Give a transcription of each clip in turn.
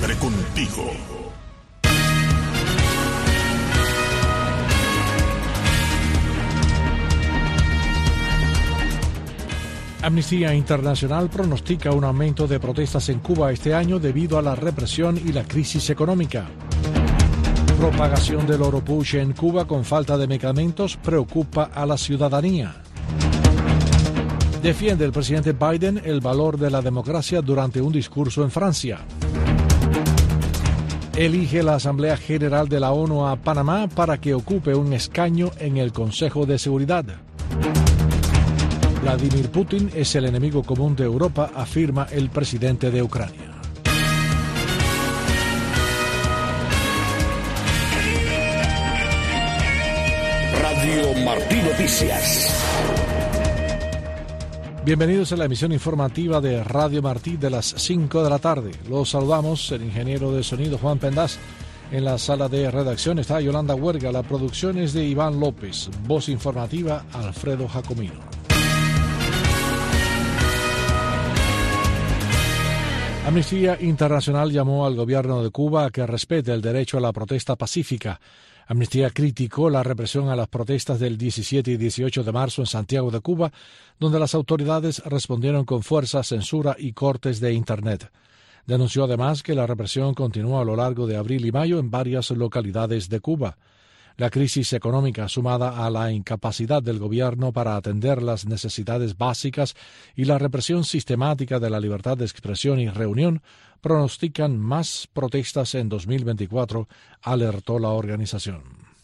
Siempre contigo. Amnistía Internacional pronostica un aumento de protestas en Cuba este año debido a la represión y la crisis económica. Propagación del Oropouche en Cuba con falta de medicamentos preocupa a la ciudadanía. Defiende el presidente Biden el valor de la democracia durante un discurso en Francia. Elige la Asamblea General de la ONU a Panamá para que ocupe un escaño en el Consejo de Seguridad. Vladimir Putin es el enemigo común de Europa, afirma el presidente de Ucrania. Radio Martí Noticias. Bienvenidos a la emisión informativa de Radio Martí de las 5 de la tarde. Los saludamos, el ingeniero de sonido Juan Pendaz. En la sala de redacción está Yolanda Huerga. La producción es de Iván López. Voz informativa, Alfredo Jacomino. Amnistía Internacional llamó al gobierno de Cuba a que respete el derecho a la protesta pacífica. Amnistía criticó la represión a las protestas del 17 y 18 de marzo en Santiago de Cuba, donde las autoridades respondieron con fuerza, censura y cortes de Internet. Denunció además que la represión continuó a lo largo de abril y mayo en varias localidades de Cuba. La crisis económica, sumada a la incapacidad del gobierno para atender las necesidades básicas y la represión sistemática de la libertad de expresión y reunión, pronostican más protestas en 2024, alertó la organización.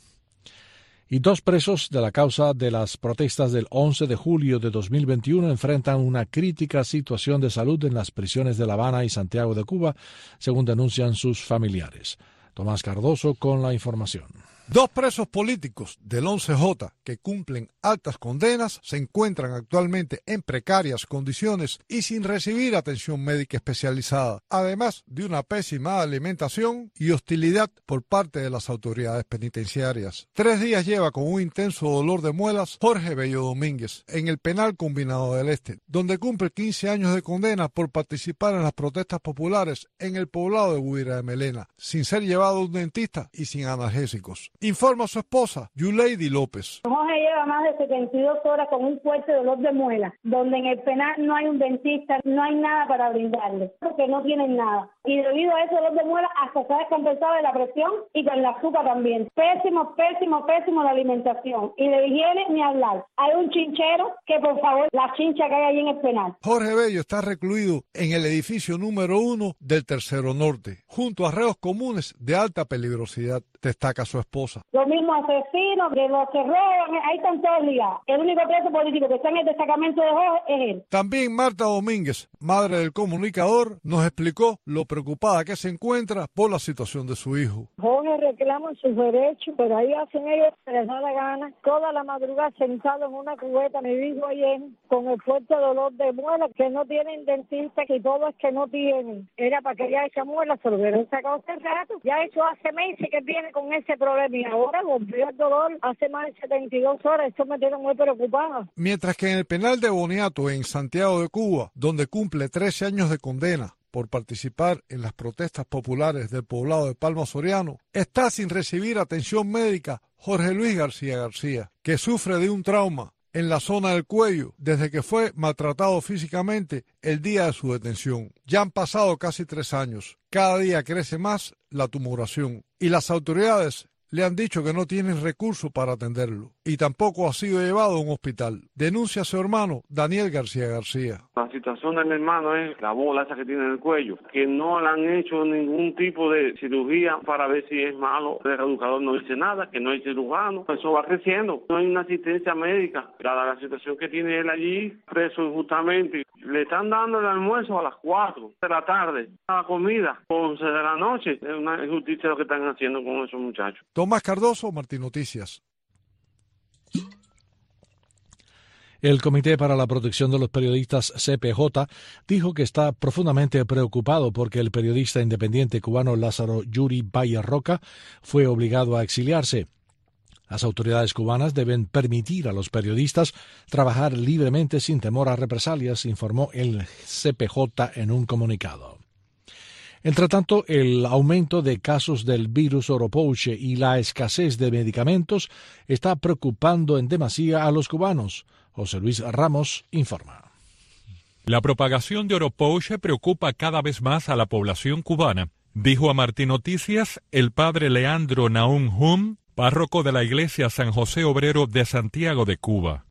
Y 2 presos de la causa de las protestas del 11 de julio de 2021 enfrentan una crítica situación de salud en las prisiones de La Habana y Santiago de Cuba, según denuncian sus familiares. Tomás Cardoso con la información. 2 presos políticos del 11J que cumplen altas condenas se encuentran actualmente en precarias condiciones y sin recibir atención médica especializada, además de una pésima alimentación y hostilidad por parte de las autoridades penitenciarias. 3 días lleva con un intenso dolor de muelas Jorge Bello Domínguez en el penal combinado del Este, donde cumple 15 años de condena por participar en las protestas populares en el poblado de Guaira de Melena, sin ser llevado a un dentista y sin analgésicos. Informa su esposa, Yuleidi López. Jorge lleva más de 72 horas con un fuerte dolor de muela, donde en el penal no hay un dentista, no hay nada para brindarle, porque no tienen nada. Y debido a ese dolor de muela, hasta se ha descompensado de la presión y con el azúcar también. Pésimo la alimentación. Y de higiene ni hablar. Hay un chinchero que, por favor, la chincha que hay ahí en el penal. Jorge Bello está recluido en el edificio número 1 del Tercero Norte, junto a reos comunes de alta peligrosidad, destaca su esposa. Los mismos asesinos, de los que roban, ahí están todos ligados. El único preso político que está en el destacamento de Jorge es él. También Marta Domínguez, madre del comunicador, nos explicó lo preocupada que se encuentra por la situación de su hijo. Jorge reclama sus derechos, pero ahí hacen ellos que les da la gana. Toda la madrugada sentado en una cubeta, me dijo ayer, con el fuerte dolor de muela, que no tienen dentista, y todo es que no tienen. Era para que ya esa muela se lo hubieran sacado hace rato. Ya eso hace meses que viene con ese problema y ahora volvió el dolor hace más de 72 horas. Esto me tiene muy preocupada. Mientras que en el penal de Boniato, en Santiago de Cuba, donde cumple 13 años de condena por participar en las protestas populares del poblado de Palma Soriano, está sin recibir atención médica Jorge Luis García, que sufre de un trauma en la zona del cuello desde que fue maltratado físicamente el día de su detención. Ya han pasado casi 3 años. Cada día crece más la tumoración y las autoridades le han dicho que no tienen recursos para atenderlo y tampoco ha sido llevado a un hospital. Denuncia a su hermano Daniel García. La situación de mi hermano es la bola esa que tiene en el cuello, que no le han hecho ningún tipo de cirugía para ver si es malo. El educador no dice nada, que no hay cirujano. Eso va creciendo. No hay una asistencia médica. Dada la situación que tiene él allí, preso injustamente, le están dando el almuerzo a las 4 de la tarde, la comida 11 de la noche. Es una injusticia lo que están haciendo con esos muchachos. Tomás Cardoso, Martí Noticias. El Comité para la Protección de los Periodistas, CPJ, dijo que está profundamente preocupado porque el periodista independiente cubano Lázaro Yuri Valle Roca fue obligado a exiliarse. Las autoridades cubanas deben permitir a los periodistas trabajar libremente sin temor a represalias, informó el CPJ en un comunicado. Entre tanto, el aumento de casos del virus Oropouche y la escasez de medicamentos está preocupando en demasía a los cubanos. José Luis Ramos informa. La propagación de Oropouche preocupa cada vez más a la población cubana, dijo a Martín Noticias el padre Leandro Naum Hum, párroco de la iglesia San José Obrero de Santiago de Cuba.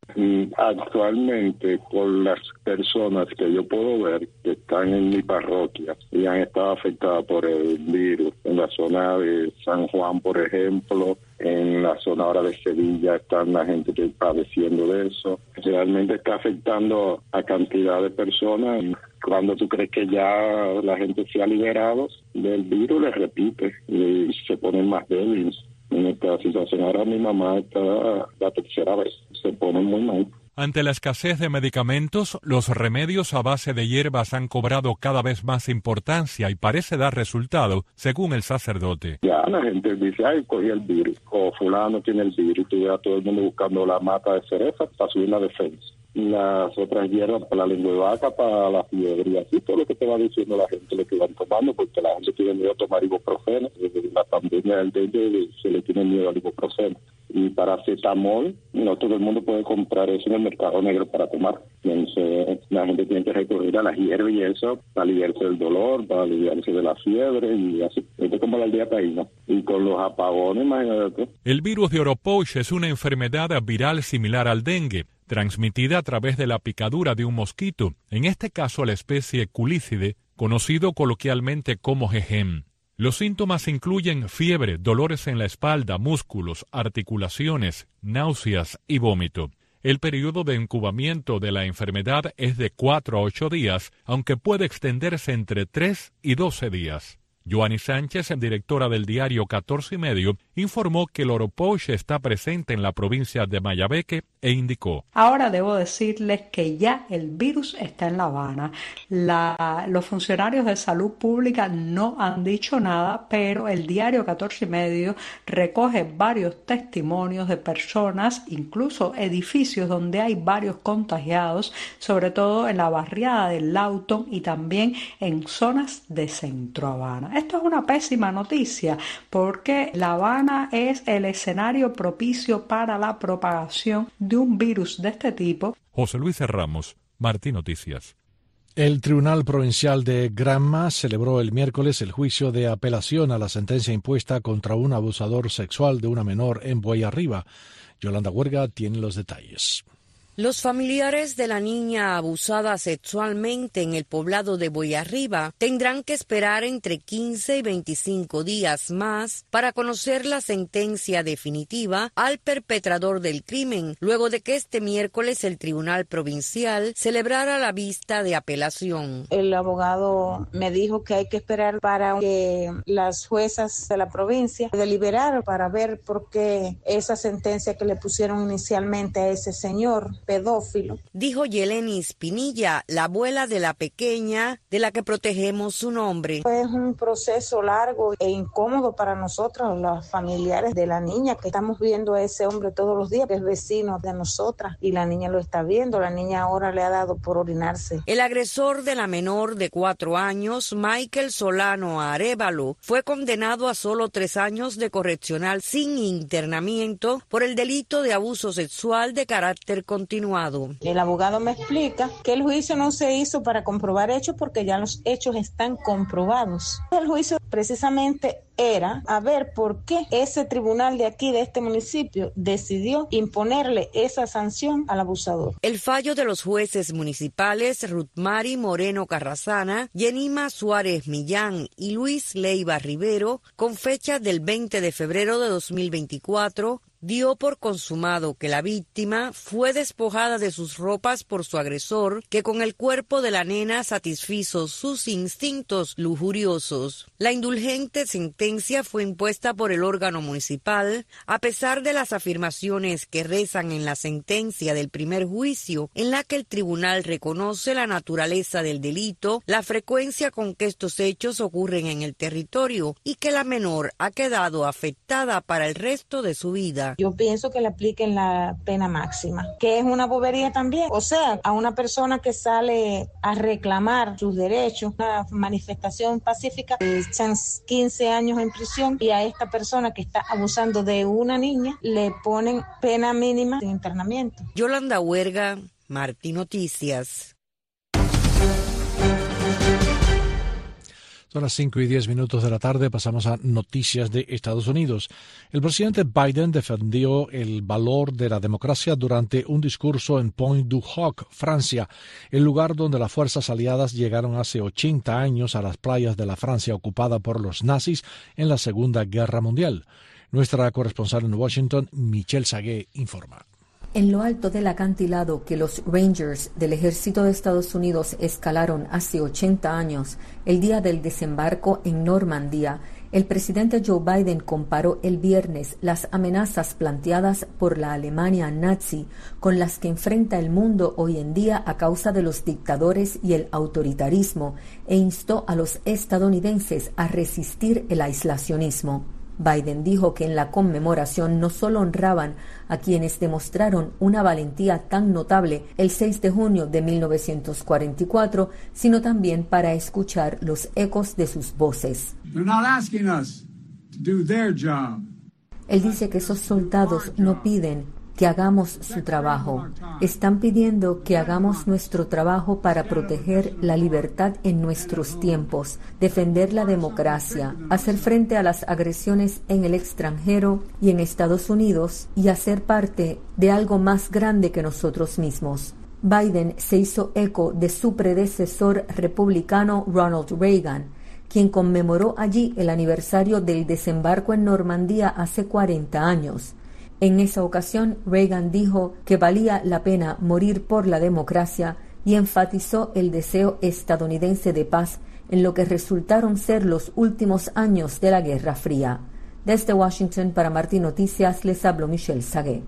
Actualmente, por las personas que yo puedo ver que están en mi parroquia y han estado afectadas por el virus, en la zona de San Juan, por ejemplo, en la zona ahora de Sevilla están la gente que está padeciendo de eso. Realmente está afectando a cantidad de personas. Cuando tú crees que ya la gente se ha liberado del virus, le repite y se ponen más débiles. En esta situación ahora mi mamá está la tercera vez, se pone muy mal. Ante la escasez de medicamentos, los remedios a base de hierbas han cobrado cada vez más importancia y parece dar resultado, según el sacerdote. Ya la gente dice, ay, cogí el virus, o fulano tiene el virus, y tú ves a todo el mundo buscando la mata de cereza para subir la defensa. Las otras hierbas para la lengua de vaca, para la fiebre, y así todo lo que te va diciendo la gente, lo que van tomando, porque la gente tiene miedo a tomar ibuprofeno. Desde la pandemia del dengue se le tiene miedo al ibuprofeno. Y paracetamol, no todo el mundo puede comprar eso en el mercado negro para tomar. Entonces la gente tiene que recurrir a las hierbas y eso, para aliviarse del dolor, para aliviarse de la fiebre, y así. Esto es como la aldeataína. Y con los apagones, imagínate. El virus de Oropouche es una enfermedad viral similar al dengue, transmitida a través de la picadura de un mosquito, en este caso la especie Culícide, conocido coloquialmente como jejem. Los síntomas incluyen fiebre, dolores en la espalda, músculos, articulaciones, náuseas y vómito. El periodo de incubamiento de la enfermedad es de 4 a 8 días, aunque puede extenderse entre 3 y 12 días. Joanny Sánchez, directora del diario 14 y Medio, informó que el Oropouche está presente en la provincia de Mayabeque e indicó: ahora debo decirles que ya el virus está en La Habana. Los funcionarios de salud pública no han dicho nada, pero el diario 14 y Medio recoge varios testimonios de personas, incluso edificios donde hay varios contagiados, sobre todo en la barriada del Lawton y también en zonas de Centro Habana. Esto es una pésima noticia porque La Habana es el escenario propicio para la propagación de un virus de este tipo. José Luis Ramos, Martín Noticias. El Tribunal Provincial de Granma celebró el miércoles el juicio de apelación a la sentencia impuesta contra un abusador sexual de una menor en Boyarriba. Yolanda Huerga tiene los detalles. Los familiares de la niña abusada sexualmente en el poblado de Boyarriba tendrán que esperar entre 15 y 25 días más para conocer la sentencia definitiva al perpetrador del crimen, luego de que este miércoles el Tribunal Provincial celebrara la vista de apelación. El abogado me dijo que hay que esperar para que las juezas de la provincia deliberaran para ver por qué esa sentencia que le pusieron inicialmente a ese señor pedófilo. Dijo Yelenis Pinilla, la abuela de la pequeña de la que protegemos su nombre. Es un proceso largo e incómodo para nosotros, los familiares de la niña, que estamos viendo a ese hombre todos los días, que es vecino de nosotras, y la niña lo está viendo. La niña ahora le ha dado por orinarse. El agresor de la menor de 4 años, Michael Solano Arévalo, fue condenado a solo 3 años de correccional sin internamiento por el delito de abuso sexual de carácter continuado. El abogado me explica que el juicio no se hizo para comprobar hechos porque ya los hechos están comprobados. El juicio precisamente era a ver por qué ese tribunal de aquí, de este municipio, decidió imponerle esa sanción al abusador. El fallo de los jueces municipales Ruthmari Moreno Carrasana, Yenima Suárez Millán y Luis Leiva Rivero, con fecha del 20 de febrero de 2024, dio por consumado que la víctima fue despojada de sus ropas por su agresor, que con el cuerpo de la nena satisfizo sus instintos lujuriosos. La indulgente sentencia fue impuesta por el órgano municipal, a pesar de las afirmaciones que rezan en la sentencia del primer juicio, en la que el tribunal reconoce la naturaleza del delito, la frecuencia con que estos hechos ocurren en el territorio y que la menor ha quedado afectada para el resto de su vida. Ortega. Yo pienso que le apliquen la pena máxima, que es una bobería también. O sea, a una persona que sale a reclamar sus derechos, una manifestación pacífica, le echan 15 años en prisión, y a esta persona que está abusando de una niña le ponen pena mínima de internamiento. Yolanda Huerga, Martí Noticias. Son las 5:10 de la tarde, pasamos a noticias de Estados Unidos. El presidente Biden defendió el valor de la democracia durante un discurso en Pointe-du-Hoc, Francia, el lugar donde las fuerzas aliadas llegaron hace 80 años a las playas de la Francia ocupada por los nazis en la Segunda Guerra Mundial. Nuestra corresponsal en Washington, Michelle Sagué, informa. En lo alto del acantilado que los Rangers del Ejército de Estados Unidos escalaron hace 80 años, el día del desembarco en Normandía, el presidente Joe Biden comparó el viernes las amenazas planteadas por la Alemania nazi con las que enfrenta el mundo hoy en día a causa de los dictadores y el autoritarismo, e instó a los estadounidenses a resistir el aislacionismo. Biden dijo que en la conmemoración no solo honraban a quienes demostraron una valentía tan notable el 6 de junio de 1944, sino también para escuchar los ecos de sus voces. Él dice que esos soldados no piden que hagamos su trabajo. Están pidiendo que hagamos nuestro trabajo para proteger la libertad en nuestros tiempos, defender la democracia, hacer frente a las agresiones en el extranjero y en Estados Unidos, y hacer parte de algo más grande que nosotros mismos. Biden se hizo eco de su predecesor republicano Ronald Reagan, quien conmemoró allí el aniversario del desembarco en Normandía hace 40 años. En esa ocasión, Reagan dijo que valía la pena morir por la democracia y enfatizó el deseo estadounidense de paz en lo que resultaron ser los últimos años de la Guerra Fría. Desde Washington, para Martí Noticias, les habló Michelle Sagué.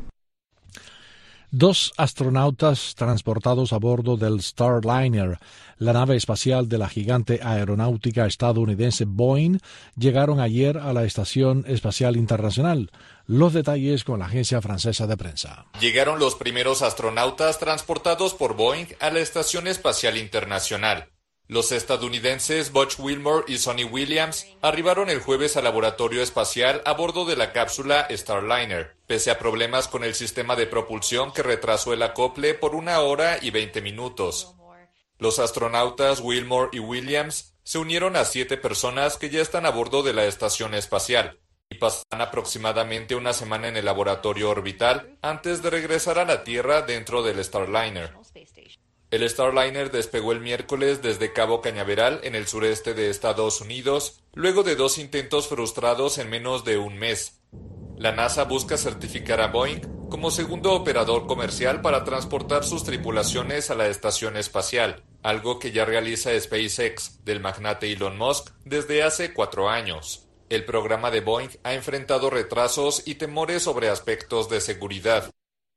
2 astronautas transportados a bordo del Starliner, la nave espacial de la gigante aeronáutica estadounidense Boeing, llegaron ayer a la Estación Espacial Internacional. Los detalles con la agencia francesa de prensa. Llegaron los primeros astronautas transportados por Boeing a la Estación Espacial Internacional. Los estadounidenses Butch Wilmore y Sonny Williams arribaron el jueves al laboratorio espacial a bordo de la cápsula Starliner, pese a problemas con el sistema de propulsión que retrasó el acople por 1 hora y 20 minutos. Los astronautas Wilmore y Williams se unieron a 7 personas que ya están a bordo de la estación espacial y pasarán aproximadamente 1 semana en el laboratorio orbital antes de regresar a la Tierra dentro del Starliner. El Starliner despegó el miércoles desde Cabo Cañaveral, en el sureste de Estados Unidos, luego de 2 intentos frustrados en menos de un mes. La NASA busca certificar a Boeing como segundo operador comercial para transportar sus tripulaciones a la estación espacial, algo que ya realiza SpaceX, del magnate Elon Musk, desde hace 4 años. El programa de Boeing ha enfrentado retrasos y temores sobre aspectos de seguridad.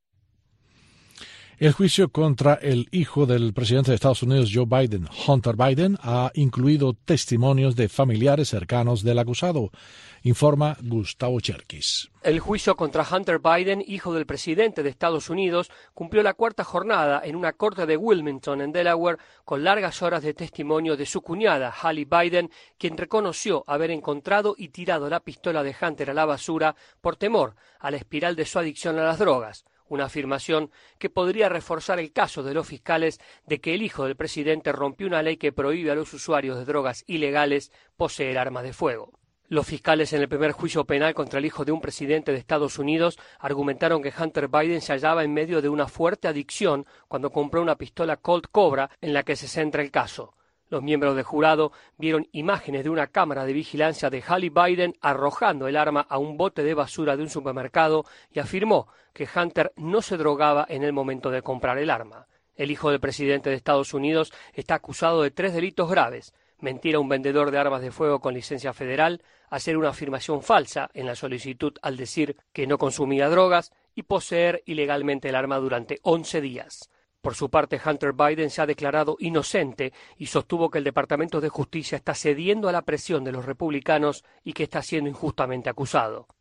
El juicio contra el hijo del presidente de Estados Unidos, Joe Biden, Hunter Biden, ha incluido testimonios de familiares cercanos del acusado, informa Gustavo Cherkis. El juicio contra Hunter Biden, hijo del presidente de Estados Unidos, cumplió la 4ª jornada en una corte de Wilmington, en Delaware, con largas horas de testimonio de su cuñada, Hallie Biden, quien reconoció haber encontrado y tirado la pistola de Hunter a la basura por temor a la espiral de su adicción a las drogas. Una afirmación que podría reforzar el caso de los fiscales de que el hijo del presidente rompió una ley que prohíbe a los usuarios de drogas ilegales poseer armas de fuego. Los fiscales en el primer juicio penal contra el hijo de un presidente de Estados Unidos argumentaron que Hunter Biden se hallaba en medio de una fuerte adicción cuando compró una pistola Colt Cobra en la que se centra el caso. Los miembros del jurado vieron imágenes de una cámara de vigilancia de Hallie Biden arrojando el arma a un bote de basura de un supermercado y afirmó que Hunter no se drogaba en el momento de comprar el arma. El hijo del presidente de Estados Unidos está acusado de 3 delitos graves: mentir a un vendedor de armas de fuego con licencia federal, hacer una afirmación falsa en la solicitud al decir que no consumía drogas y poseer ilegalmente el arma durante 11 días. Por su parte, Hunter Biden se ha declarado inocente y sostuvo que el Departamento de Justicia está cediendo a la presión de los republicanos y que está siendo injustamente acusado.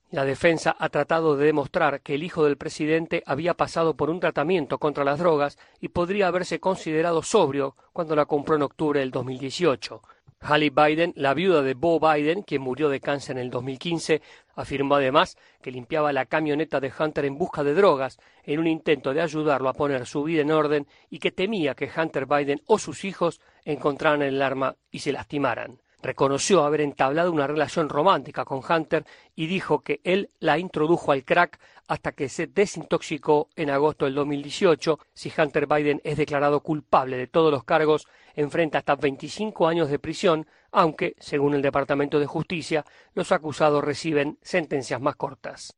La defensa ha tratado de demostrar que el hijo del presidente había pasado por un tratamiento contra las drogas y podría haberse considerado sobrio cuando la compró en octubre del 2018. Hallie Biden, la viuda de Beau Biden, quien murió de cáncer en el 2015, afirmó además que limpiaba la camioneta de Hunter en busca de drogas en un intento de ayudarlo a poner su vida en orden y que temía que Hunter Biden o sus hijos encontraran el arma y se lastimaran. Reconoció haber entablado una relación romántica con Hunter y dijo que él la introdujo al crack hasta que se desintoxicó en agosto del 2018. Si Hunter Biden es declarado culpable de todos los cargos, enfrenta hasta 25 años de prisión, aunque, según el Departamento de Justicia, los acusados reciben sentencias más cortas.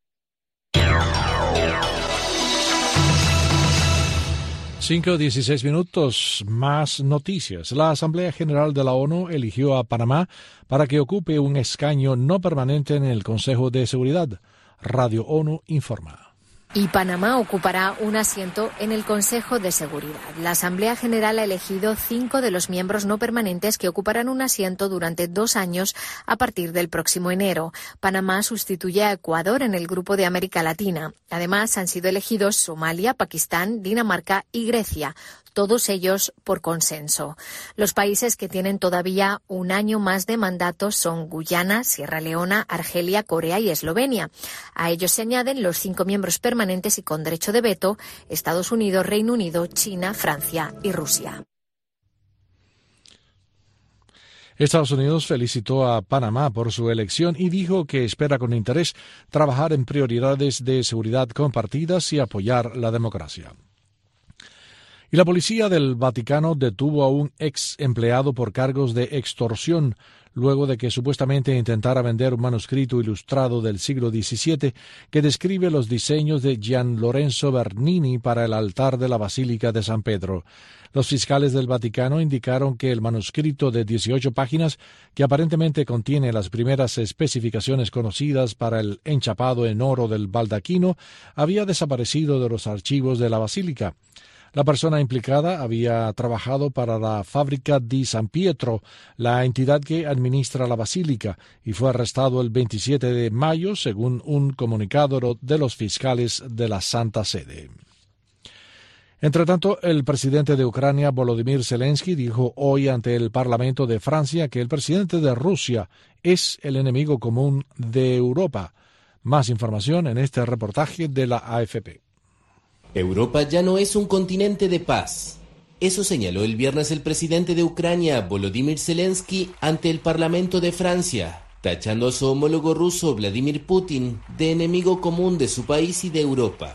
5:16 minutos, más noticias. La Asamblea General de la ONU eligió a Panamá para que ocupe un escaño no permanente en el Consejo de Seguridad. Radio ONU informa. Y Panamá ocupará un asiento en el Consejo de Seguridad. La Asamblea General ha elegido 5 de los miembros no permanentes que ocuparán un asiento durante 2 años a partir del próximo enero. Panamá sustituye a Ecuador en el grupo de América Latina. Además, han sido elegidos Somalia, Pakistán, Dinamarca y Grecia, todos ellos por consenso. Los países que tienen todavía un año más de mandato son Guyana, Sierra Leona, Argelia, Corea y Eslovenia. A ellos se añaden los 5 miembros permanentes y con derecho de veto: Estados Unidos, Reino Unido, China, Francia y Rusia. Estados Unidos felicitó a Panamá por su elección y dijo que espera con interés trabajar en prioridades de seguridad compartidas y apoyar la democracia. Y la policía del Vaticano detuvo a un ex empleado por cargos de extorsión luego de que supuestamente intentara vender un manuscrito ilustrado del siglo XVII que describe los diseños de Gian Lorenzo Bernini para el altar de la Basílica de San Pedro. Los fiscales del Vaticano indicaron que el manuscrito de 18 páginas, que aparentemente contiene las primeras especificaciones conocidas para el enchapado en oro del baldaquino, había desaparecido de los archivos de la Basílica. La persona implicada había trabajado para la Fábrica di San Pietro, la entidad que administra la basílica, y fue arrestado el 27 de mayo, según un comunicado de los fiscales de la Santa Sede. Entretanto, el presidente de Ucrania, Volodymyr Zelensky, dijo hoy ante el Parlamento de Francia que el presidente de Rusia es el enemigo común de Europa. Más información en este reportaje de la AFP. Europa ya no es un continente de paz. Eso señaló el viernes el presidente de Ucrania, Volodymyr Zelensky, ante el Parlamento de Francia, tachando a su homólogo ruso, Vladimir Putin, de enemigo común de su país y de Europa.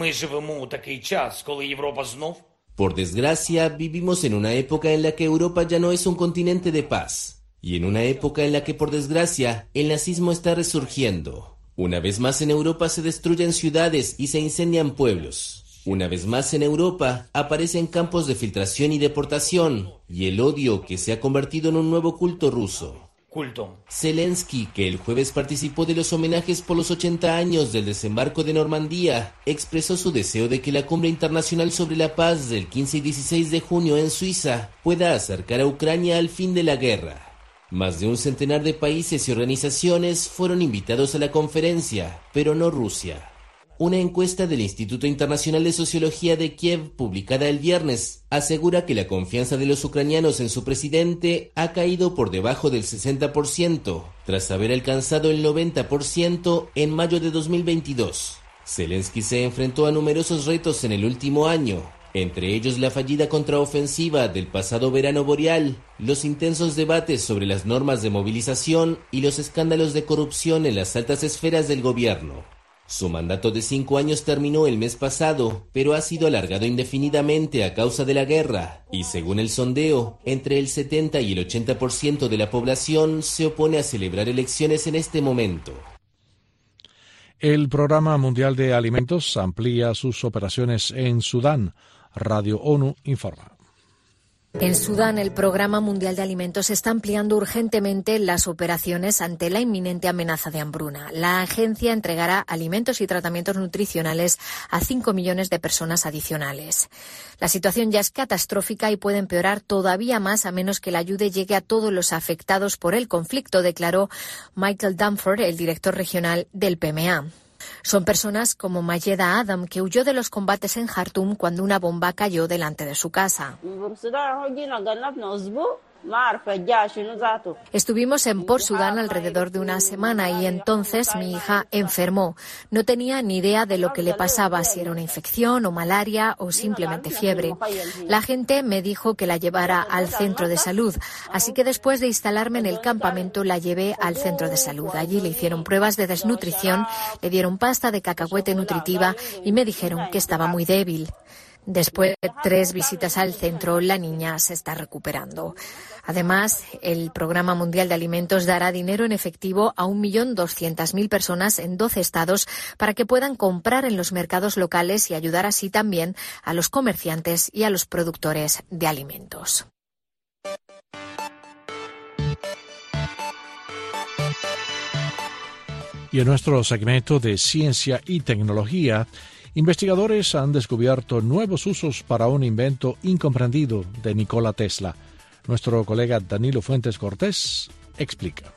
Por desgracia, vivimos en una época en la que Europa ya no es un continente de paz, y en una época en la que, por desgracia, el nazismo está resurgiendo. Una vez más en Europa se destruyen ciudades y se incendian pueblos. Una vez más en Europa aparecen campos de filtración y deportación, y el odio que se ha convertido en un nuevo culto ruso. Zelensky, que el jueves participó de los homenajes por los 80 años del desembarco de Normandía, expresó su deseo de que la Cumbre Internacional sobre la Paz del 15 y 16 de junio en Suiza pueda acercar a Ucrania al fin de la guerra. Más de un centenar de países y organizaciones fueron invitados a la conferencia, pero no Rusia. Una encuesta del Instituto Internacional de Sociología de Kiev, publicada el viernes, asegura que la confianza de los ucranianos en su presidente ha caído por debajo del 60%, tras haber alcanzado el 90% en mayo de 2022. Zelensky se enfrentó a numerosos retos en el último año, entre ellos la fallida contraofensiva del pasado verano boreal, los intensos debates sobre las normas de movilización y los escándalos de corrupción en las altas esferas del gobierno. Su mandato de 5 años terminó el mes pasado, pero ha sido alargado indefinidamente a causa de la guerra, y según el sondeo, entre el 70 y el 80% de la población se opone a celebrar elecciones en este momento. El Programa Mundial de Alimentos amplía sus operaciones en Sudán. Radio ONU informa. En Sudán, el Programa Mundial de Alimentos está ampliando urgentemente las operaciones ante la inminente amenaza de hambruna. La agencia entregará alimentos y tratamientos nutricionales a 5 millones de personas adicionales. La situación ya es catastrófica y puede empeorar todavía más a menos que la ayuda llegue a todos los afectados por el conflicto, declaró Michael Dunford, el director regional del PMA. Son personas como Mayeda Adam, que huyó de los combates en Jartum cuando una bomba cayó delante de su casa. Estuvimos en Port Sudán alrededor de una semana y entonces mi hija enfermó. No tenía ni idea de lo que le pasaba, si era una infección o malaria o simplemente fiebre. La gente me dijo que la llevara al centro de salud, así que después de instalarme en el campamento la llevé al centro de salud. Allí le hicieron pruebas de desnutrición, le dieron pasta de cacahuete nutritiva y me dijeron que estaba muy débil. Después de 3 visitas al centro, la niña se está recuperando. Además, el Programa Mundial de Alimentos dará dinero en efectivo a 1.200.000 personas en 12 estados para que puedan comprar en los mercados locales y ayudar así también a los comerciantes y a los productores de alimentos. Y en nuestro segmento de ciencia y tecnología, investigadores han descubierto nuevos usos para un invento incomprendido de Nikola Tesla. Nuestro colega Danilo Fuentes Cortés explica.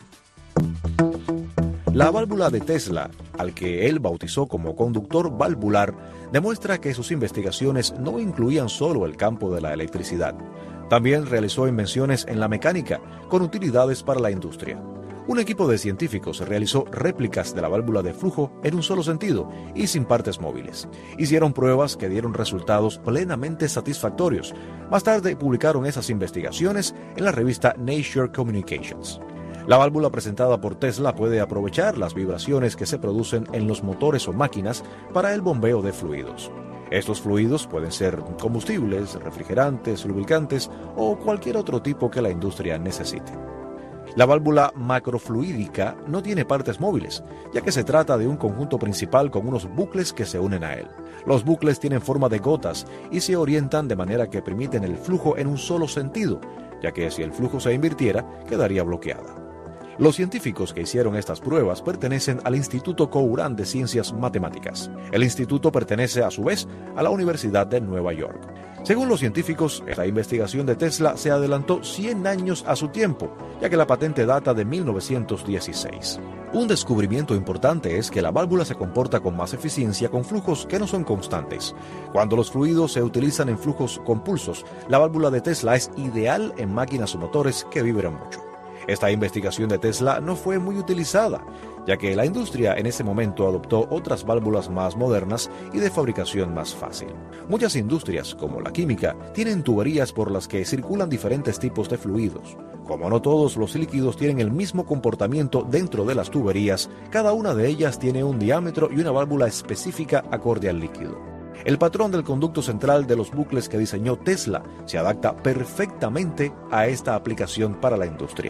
La válvula de Tesla, al que él bautizó como conductor valvular, demuestra que sus investigaciones no incluían solo el campo de la electricidad. También realizó invenciones en la mecánica, con utilidades para la industria. Un equipo de científicos realizó réplicas de la válvula de flujo en un solo sentido y sin partes móviles. Hicieron pruebas que dieron resultados plenamente satisfactorios. Más tarde publicaron esas investigaciones en la revista Nature Communications. La válvula presentada por Tesla puede aprovechar las vibraciones que se producen en los motores o máquinas para el bombeo de fluidos. Estos fluidos pueden ser combustibles, refrigerantes, lubricantes o cualquier otro tipo que la industria necesite. La válvula macrofluídica no tiene partes móviles, ya que se trata de un conjunto principal con unos bucles que se unen a él. Los bucles tienen forma de gotas y se orientan de manera que permiten el flujo en un solo sentido, ya que si el flujo se invirtiera, quedaría bloqueada. Los científicos que hicieron estas pruebas pertenecen al Instituto Couran de Ciencias Matemáticas. El instituto pertenece a su vez a la Universidad de Nueva York. Según los científicos, esta investigación de Tesla se adelantó 100 años a su tiempo, ya que la patente data de 1916. Un descubrimiento importante es que la válvula se comporta con más eficiencia con flujos que no son constantes. Cuando los fluidos se utilizan en flujos con pulsos, la válvula de Tesla es ideal en máquinas o motores que vibran mucho. Esta investigación de Tesla no fue muy utilizada, ya que la industria en ese momento adoptó otras válvulas más modernas y de fabricación más fácil. Muchas industrias, como la química, tienen tuberías por las que circulan diferentes tipos de fluidos. Como no todos los líquidos tienen el mismo comportamiento dentro de las tuberías, cada una de ellas tiene un diámetro y una válvula específica acorde al líquido. El patrón del conducto central de los bucles que diseñó Tesla se adapta perfectamente a esta aplicación para la industria.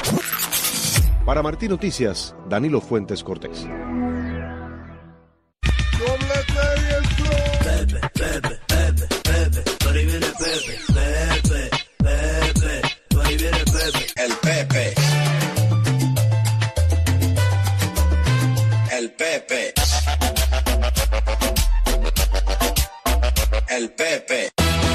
Para Martín Noticias, Danilo Fuentes Cortés. El Pepe. El Pepe. El Pepe.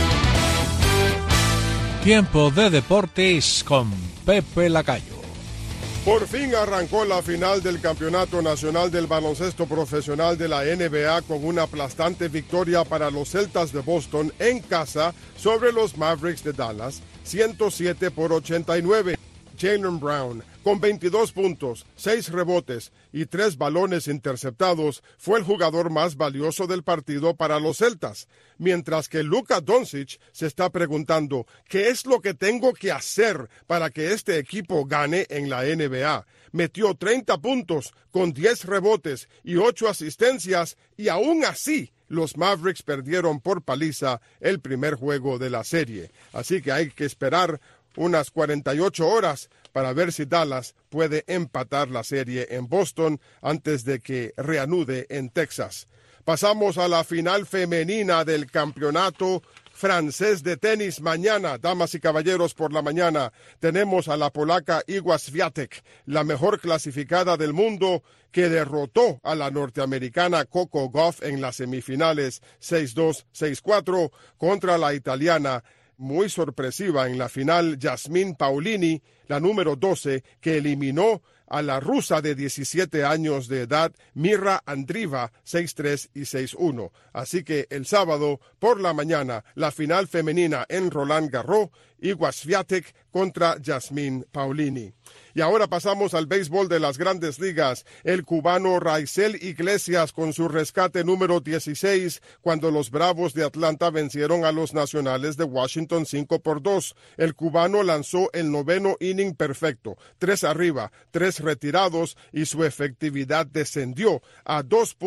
Tiempo de deportes con Pepe Lacayo. Por fin arrancó la final del Campeonato Nacional del Baloncesto Profesional de la NBA con una aplastante victoria para los Celtas de Boston en casa sobre los Mavericks de Dallas, 107-89. Jaylen Brown, con 22 puntos, 6 rebotes y 3 balones interceptados, fue el jugador más valioso del partido para los Celtas, mientras que Luka Doncic se está preguntando ¿qué es lo que tengo que hacer para que este equipo gane en la NBA? Metió 30 puntos con 10 rebotes y 8 asistencias y aún así los Mavericks perdieron por paliza el primer juego de la serie. Así que hay que esperar unas 48 horas para ver si Dallas puede empatar la serie en Boston antes de que reanude en Texas. Pasamos a la final femenina del campeonato francés de tenis mañana, damas y caballeros, por la mañana tenemos a la polaca Iga Świątek, la mejor clasificada del mundo, que derrotó a la norteamericana Coco Gauff en las semifinales 6-2, 6-4 contra la italiana. Muy sorpresiva en la final, Jasmine Paolini, la número 12, que eliminó a la rusa de 17 años de edad, Mirra Andreeva, 6-3 y 6-1. Así que el sábado por la mañana, la final femenina en Roland Garros, Iga Świątek contra Jasmine Paolini. Y ahora pasamos al béisbol de las Grandes Ligas. El cubano Raisel Iglesias con su rescate número 16 cuando los Bravos de Atlanta vencieron a los Nacionales de Washington 5-2. El cubano lanzó el noveno inning perfecto, 3 arriba, 3 retirados y su efectividad descendió a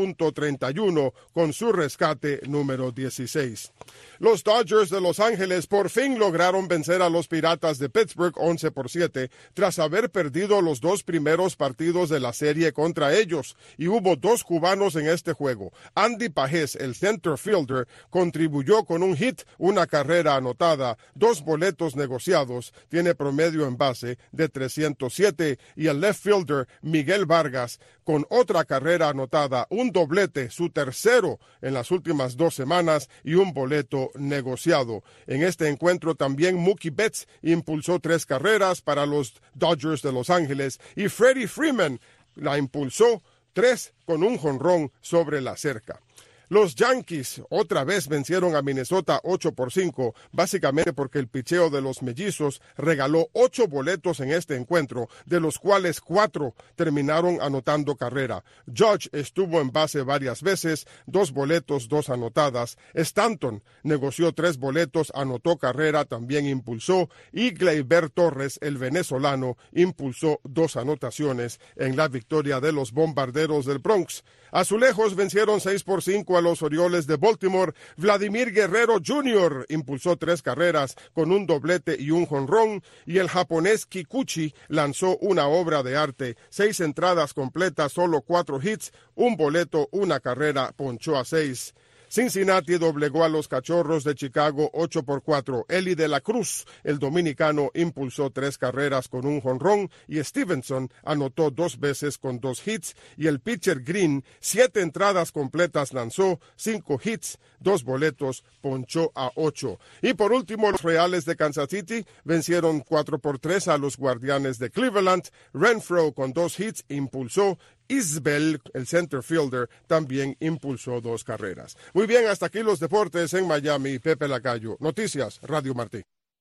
2.31 con su rescate número 16. Los Dodgers de Los Ángeles por fin lograron vencer a los Piratas de Pittsburgh 11-7 tras haber perdido los 2 primeros partidos de la serie contra ellos, y hubo 2 cubanos en este juego. Andy Pajés, el center fielder, contribuyó con un hit, una carrera anotada, 2 boletos negociados, tiene promedio en base de 307, y el left fielder Miguel Vargas con otra carrera anotada, un doblete, su tercero en las últimas 2 semanas, y un boleto negociado. En este encuentro también Mookie Betts impulsó 3 carreras para los Dodgers de Los Ángeles, y Freddie Freeman la impulsó 3 con un jonrón sobre la cerca. Los Yankees otra vez vencieron a Minnesota 8-5, básicamente porque el picheo de los Mellizos regaló 8 boletos en este encuentro, de los cuales 4 terminaron anotando carrera. Judge estuvo en base varias veces, 2 boletos, 2 anotadas. Stanton negoció 3 boletos, anotó carrera, también impulsó, y Gleyber Torres, el venezolano, impulsó 2 anotaciones en la victoria de los Bombarderos del Bronx. Azulejos vencieron 6-5 a los Orioles de Baltimore. Vladimir Guerrero Jr. impulsó 3 carreras con un doblete y un jonrón, y el japonés Kikuchi lanzó una obra de arte, 6 entradas completas, solo 4 hits, un boleto, una carrera, ponchó a 6. Cincinnati doblegó a los Cachorros de Chicago 8-4. Eli de la Cruz, el dominicano, impulsó 3 carreras con un jonrón, y Stevenson anotó 2 veces con 2 hits, y el pitcher Green 7 entradas completas lanzó, 5 hits, 2 boletos, ponchó a 8. Y por último, los Reales de Kansas City vencieron 4-3 a los Guardianes de Cleveland. Renfroe con 2 hits impulsó. Isbel, el center fielder, también impulsó 2 carreras. Muy bien, hasta aquí los deportes en Miami. Pepe Lacayo. Noticias, Radio Martí.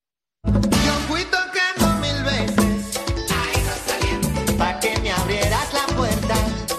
Yo fui tocando 1000 veces, pa' que me abrieras la puerta.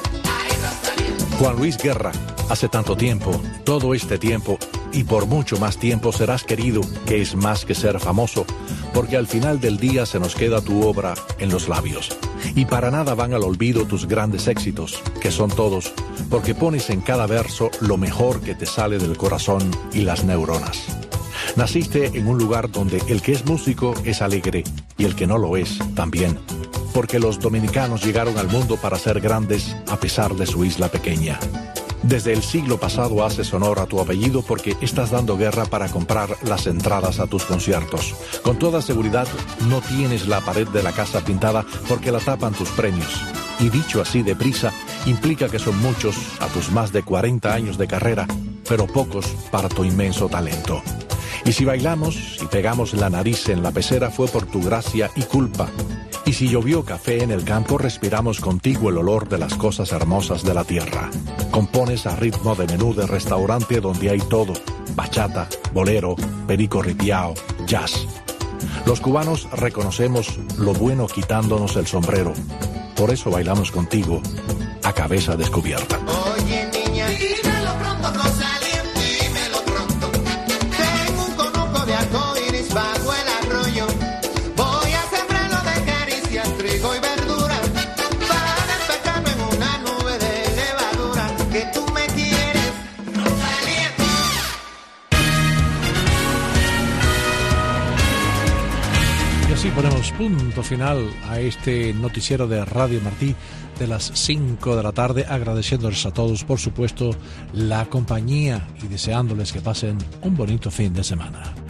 Juan Luis Guerra, hace tanto tiempo, todo este tiempo, y por mucho más tiempo serás querido, que es más que ser famoso, porque al final del día se nos queda tu obra en los labios. Y para nada van al olvido tus grandes éxitos, que son todos, porque pones en cada verso lo mejor que te sale del corazón y las neuronas. Naciste en un lugar donde el que es músico es alegre y el que no lo es también, porque los dominicanos llegaron al mundo para ser grandes a pesar de su isla pequeña. Desde el siglo pasado haces honor a tu apellido porque estás dando guerra para comprar las entradas a tus conciertos. Con toda seguridad, no tienes la pared de la casa pintada porque la tapan tus premios. Y dicho así deprisa, implica que son muchos a tus más de 40 años de carrera, pero pocos para tu inmenso talento. Y si bailamos y pegamos la nariz en la pecera fue por tu gracia y culpa. Y si llovió café en el campo, respiramos contigo el olor de las cosas hermosas de la tierra. Compones a ritmo de menú de restaurante donde hay todo: bachata, bolero, perico ripiao, jazz. Los cubanos reconocemos lo bueno quitándonos el sombrero. Por eso bailamos contigo a cabeza descubierta. Oye, niña, dímelo pronto, Rosalía, dímelo pronto. Tengo un conuco de arcoíris bajo el arroyo. Voy a sembrarlo de caricias, trigo y verdura, para despejarme en una nube de levadura. Que tú me quieres, Rosalía. Así ponemos punto final a este noticiero de Radio Martí de las 5 de la tarde, agradeciéndoles a todos, por supuesto, la compañía y deseándoles que pasen un bonito fin de semana.